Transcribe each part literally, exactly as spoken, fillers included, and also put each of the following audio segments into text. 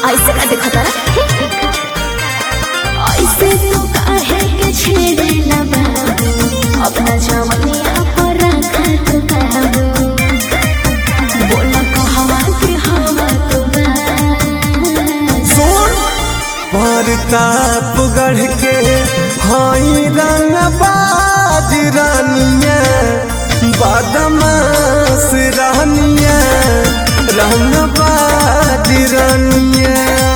ऐसे का देखो तारा ऐसे तो काहे के छेड़े ना बाबू अपना जवानिया पर रखा तो काबू बोला कहवा के हवा तो सुन प्रताप गढ़ के हाई रंगबाज रानिया बदमाश रानिया रंगबाज रानिया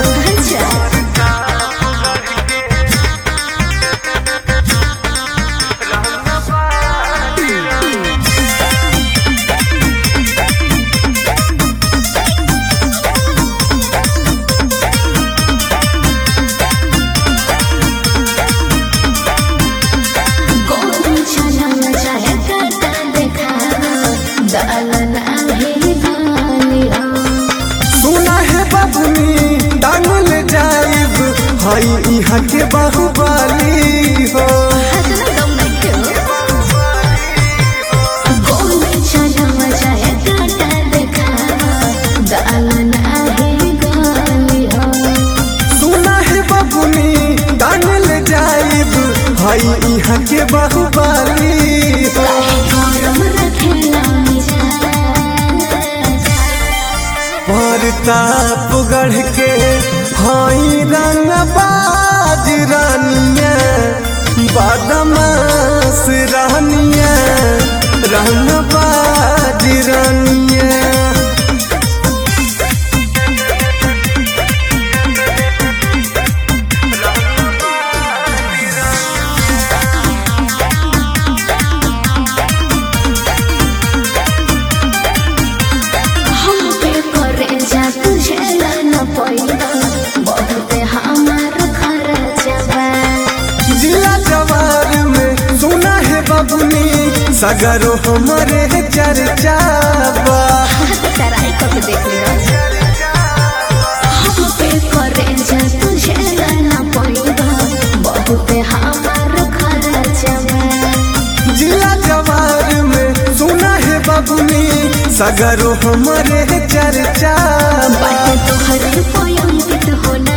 सुना है बबुनी डांगल जाइब हाई यहाँ के बाहुबली हो सुना है बबुनी डांगल जाइब हाई यहाँ के बाहुबली हो प्रताप गढ़ के हाई रंगबाज रानिया बदमाश रानिया रंगबाज रानिया जिला जवार में सुना है बबुनी सगरो हमारे चर्चा बा तराई को देख लियो हम पे करे जा तुझे ना पड़ेगा बहुत हमार खर्चा जिला जवार में सुना है बबुनी सगरो हमारे चर्चा बाटे तोहरे पोयंकित होना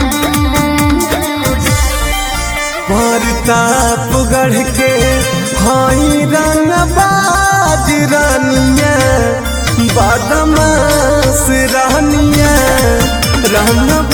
प्रताप गढ़ के हाई रंगबाज रानिया बदमाश रानिया रंग